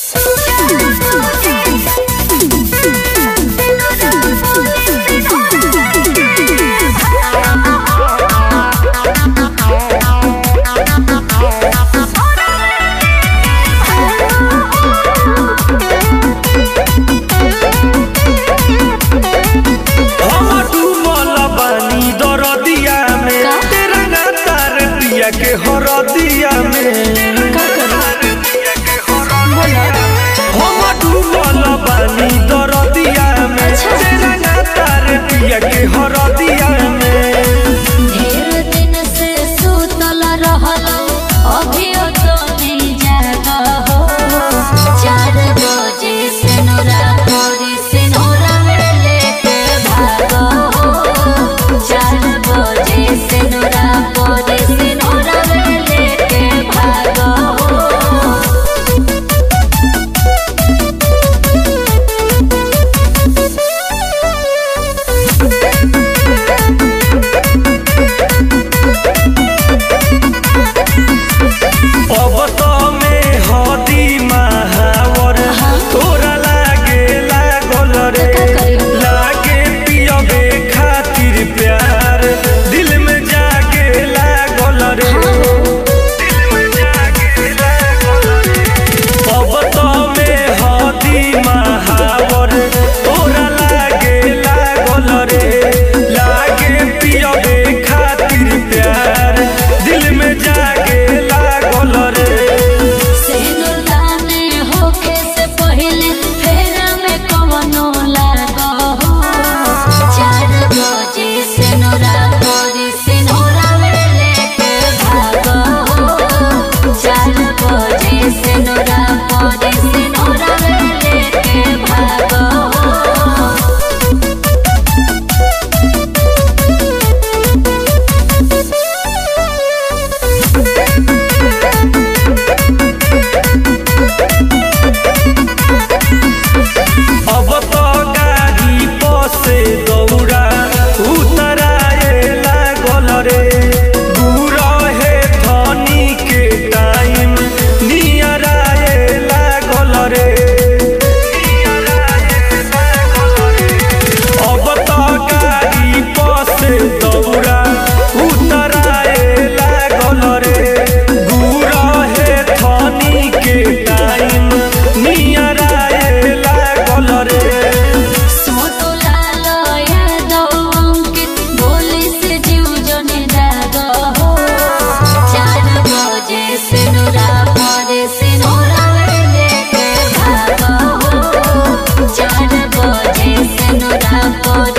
के हरदिया में हम डूबल बानी दरदिया में तेरा नातार पिया के हरदिया में ढेर दिन से सुतल रहल अभी तो नहीं जागा हो 4 बजे से नोरा मोरी से नोरा लेके भागो हो 4 बजे से नोरा मोरी से नोरा लेके भागो अब तो में हदी महावर तोरा लागे लागल रे लागे पियबे खातिर प्यार दिल में जागे लागल रे अब तो में हदी महावर तोरा लागे लागल रे लागे पियबे खातिर प्यार दिल में जागे लागल रे सेनुलाने होके से पहले फेरा में कवनो लागो हो 4 बजे से नोरा मोरी से नोरा लेके भागो हो 4 बजे से नोरा मोरी से नोरा लेके भागो हो अब तो गाड़ी पसे दौड़ा उतराए लागल रे दूर है धनी के टाइम नियराए लागल रे अब तो गाड़ी पसे दौड़ा उतराए लागल रे दूर है धनी के टाइम नियराए लागल रे सोटो लालो यादव अंकित बोली से जीव जने दागो हो 4 बजे से नोरा मोरे से नोरा लेके भागो हो 4 बजे से नोरा मोरे